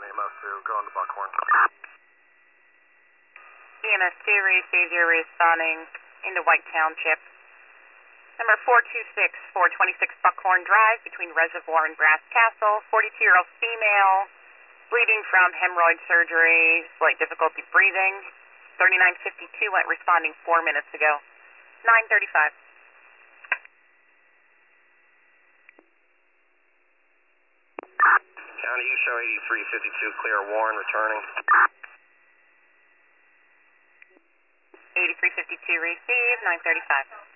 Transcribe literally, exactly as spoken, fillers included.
E M S two, go on to Buckhorn. E M S two received, you're responding into White Township. Number four two six, four twenty-six Buckhorn Drive between Reservoir and Brass Castle. forty-two-year-old female, bleeding from hemorrhoid surgery, slight difficulty breathing. thirty-nine fifty-two went responding four minutes ago. nine thirty-five. County, you show eighty-three fifty-two, clear Warren, returning. eighty-three fifty-two received, nine thirty-five.